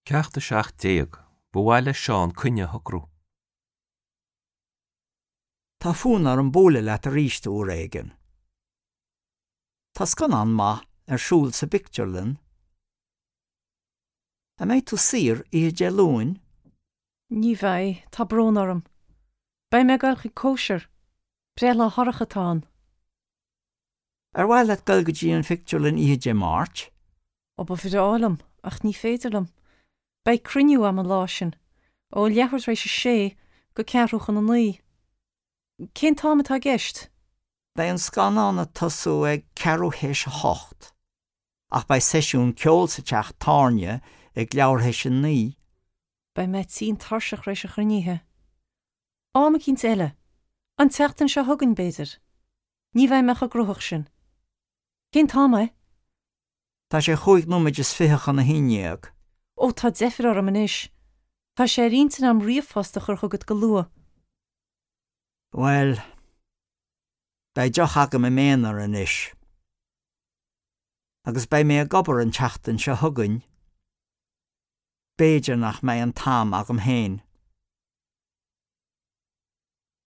Ceachta seach déag, bhhaile Seán cunne thocrú. Tá fúnar an bóla leat a ríiste ó réigen. Tá scanan ma siúl sa picturelinn. A méid tú sir I gelúin? Ní bheith, tá brón orm. Bei me gailchi kosher, brela horachatán. Bhhail leat gailgadí an picturelinn I Mart? Op a fidálam, ach ní féidirlam. Bei criniú am an lásin, ó leachart rééis sé go cearúchan an lí. Cén támatá gist? Bei an scanán a tosú ag cearú héis a hocht. Ach bei seisiún ceol sa teach tarne ag leabhar héis an ní. Bei me tín tarseach rééis a chrníthe. Áma cínt eile, an teachtan se thugann béidir. Ní bheith mecha grúthach sin. Cén táma? Tá sé chuig númaid is fitheach na híineag. Ó tá defir ar am inis. Tá sé ríntan am riomhfasta chur chugad go lua. Well, bei deach agam I méanaar inis. Agus bei mé a gobar an teachtain se thugann. Béidir nach mé an tam agam héin.